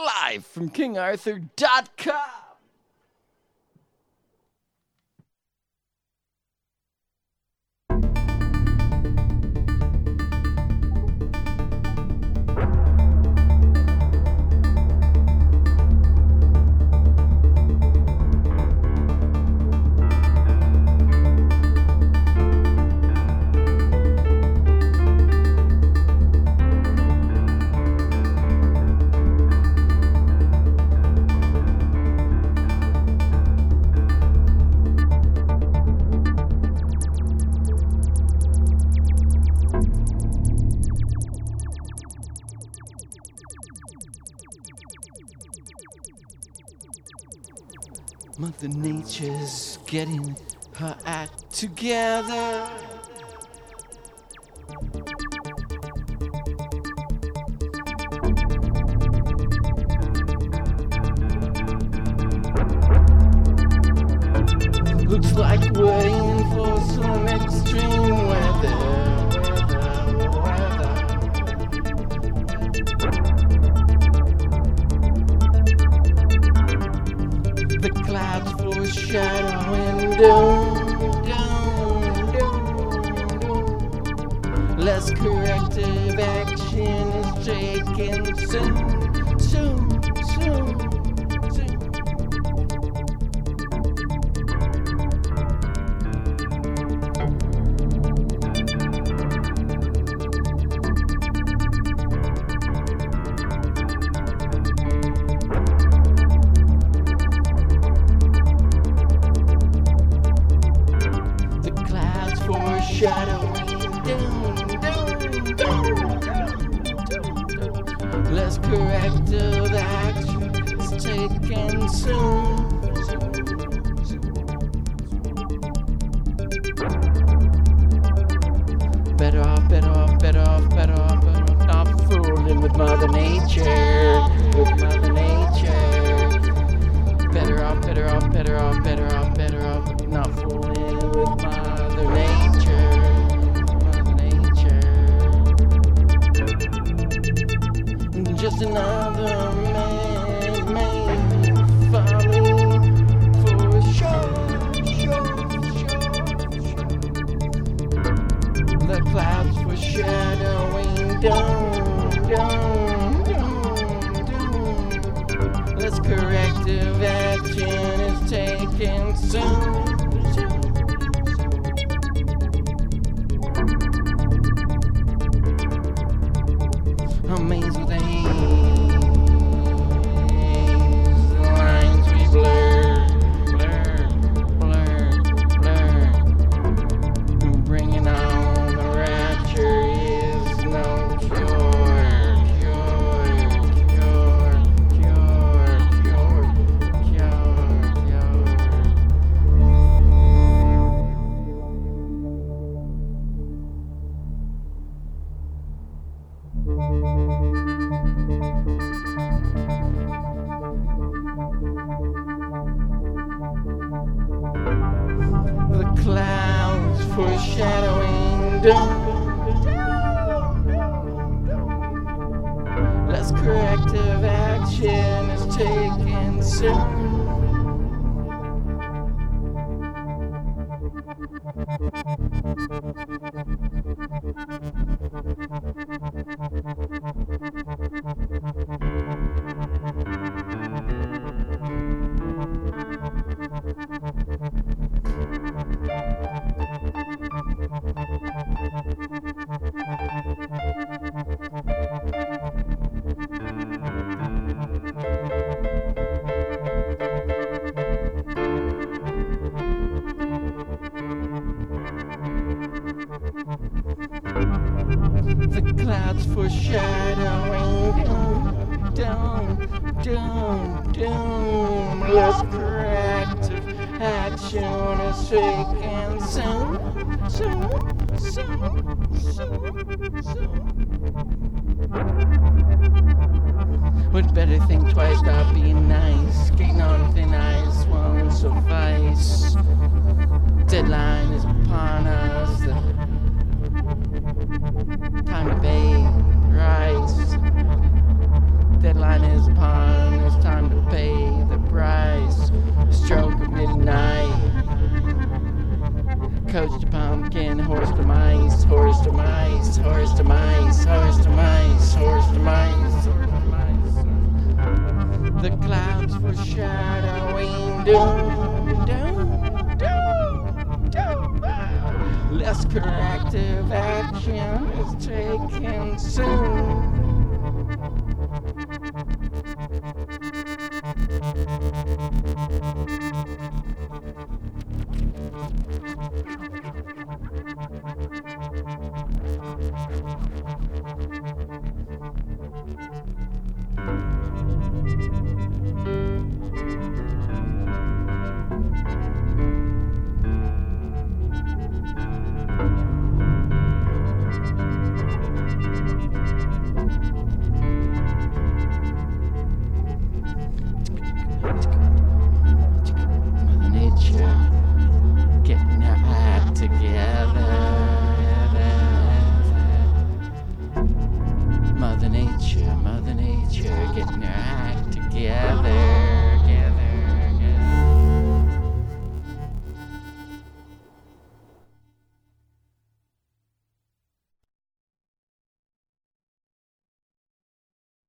live from KingArthur.com. Mother Nature's getting her act together. Looks like we're in for some extreme weather. The clouds foreshadowing doom. Less corrective action is taken soon. Less corrective action is taken soon. Better off, not fooling with Mother Nature. Better off, not fooling with Mother Nature. Just another man falling for sure. The clouds foreshadowing doom. Less corrective action is taken soon. Amazing things, the lines we blur. Bringing on the rapture is no cure. The clouds foreshadowing doom. Less corrective action is taken soon. The clouds foreshadowing doom. Less corrective action is taken soon. Would better think twice, stop being nice. Skating on thin ice won't suffice. Deadline is upon us. Time to bake rice. Deadline is upon Coach to pumpkin, horse to mice, horse to mice, horse to mice, horse to mice, horse to mice, horse to mice. The clouds foreshadowing doom, doom, doom, doom. Less corrective action is taken soon. It's good.